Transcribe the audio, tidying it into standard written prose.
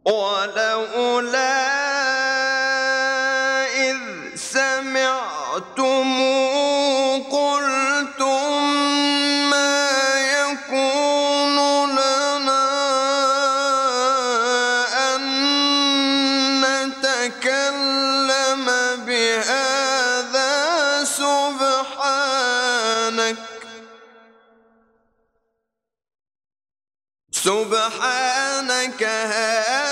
ولولا إذ سمعتموه قلتم ما يكون لنا أن نتكلم بهذا سبحانك